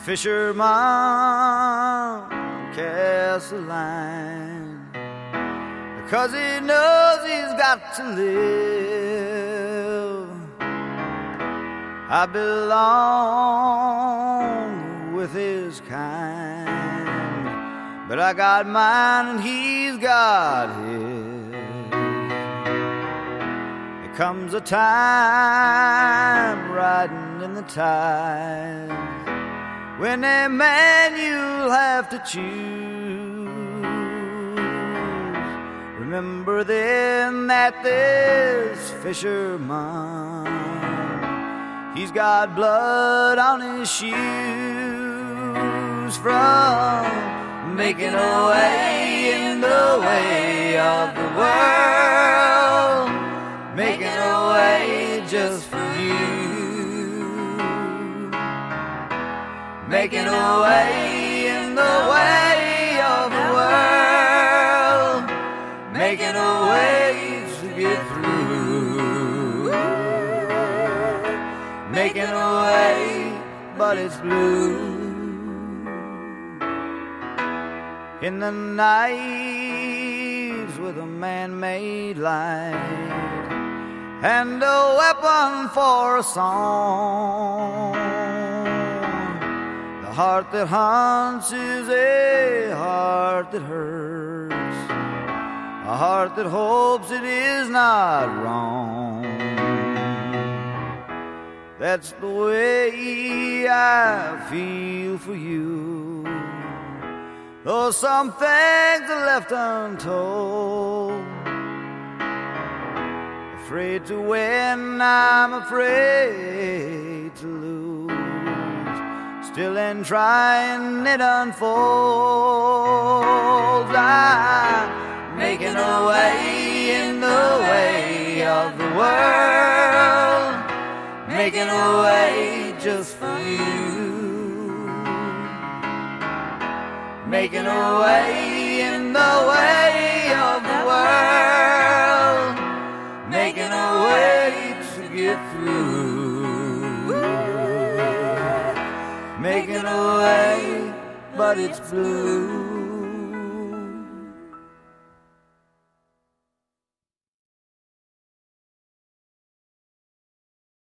fisherman casts a line because he knows he's got to live. I belong with his kind, but I got mine and he's got his. There comes a time riding in the tide when a man you'll have to choose. Remember then that this fisherman, he's got blood on his shoes from making a way in the way of the world, making a way just for you, making a way in the way of the world, making a way to get through, making a way, but it's blue. In the night with a man-made light and a weapon for a song, the heart that hunts is a heart that hurts, a heart that hopes it is not wrong. That's the way I feel for you, though some things are left untold. Afraid to win, I'm afraid to lose. Still in trying it unfolds. I'm making a way in the way of the world, making a way just for you, making a way in the way of the world, making a way to get through, making a way, but it's blue.